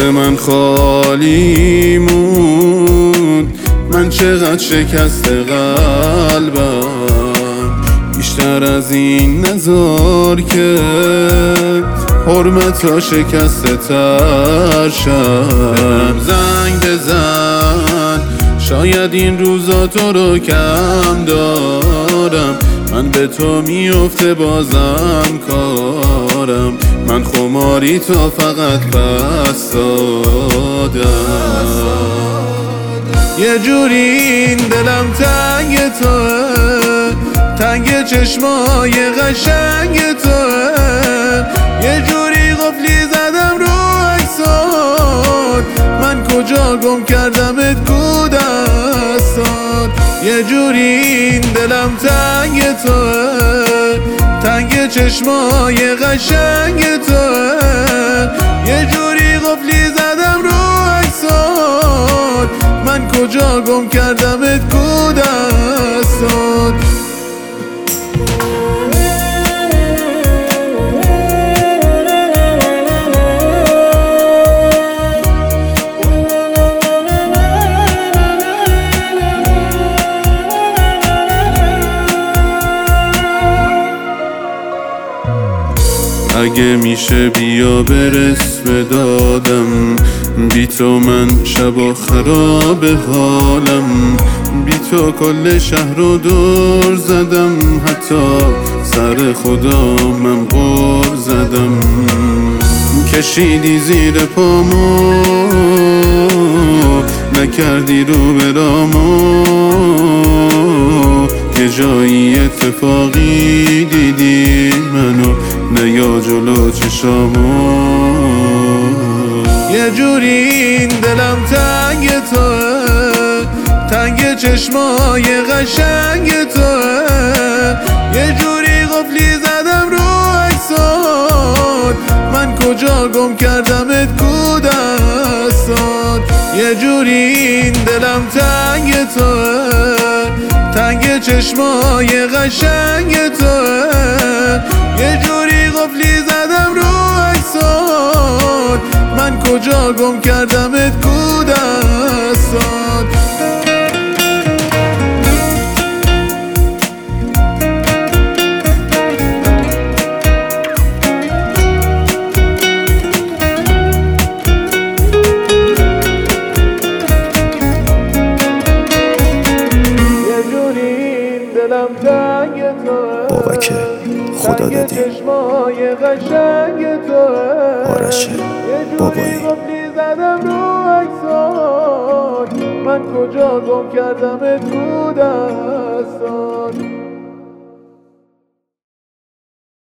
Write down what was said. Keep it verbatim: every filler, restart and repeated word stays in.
من خالی موند. من چقدر شکست قلبم، بیشتر از این نزار که حرمتا شکسته تر شد. زنگ بزن، شاید این روزا تو رو کم دارم. من به تو میفته بازم کارم، من خماری تو فقط پس دادم. یه جوری این دلم تنگ توه، تنگ چشمای قشنگ توه. یه جوری قفلی زدم رو عکسات، من کجا گم کردمت کو دستات. یه جوری این دلم تنگ توه، تنگ چشمای قشنگ توه. یه جوری قفلی زدم رو عکسات، من کجا گم کردمت کو دستات. اگه میشه بیا برس به دادم، بی تو من شبا خراب حالم. بی تو کل شهر رو دور زدم، حتی سر خدا من غر زدم. کشیدی زیر پامو، نکردی رو برامو. یه جایی اتفاقی دیدی منو، نه یا جلو چشامو. یه جوری این دلم تنگ توه، تنگ چشمای قشنگ توه. یه جوری قفلی زدم رو عکسات، من کجا گم کردمت کو دستات. یه جوری این دلم تنگ توه، تنگ چشمای قشنگ توه. یه جوری قفلی زدم رو عکسات، من کجا گم کردمت کو دستات. بابک خدا دادی، آرش بابایی. من کجا گم کردمت کو دستات.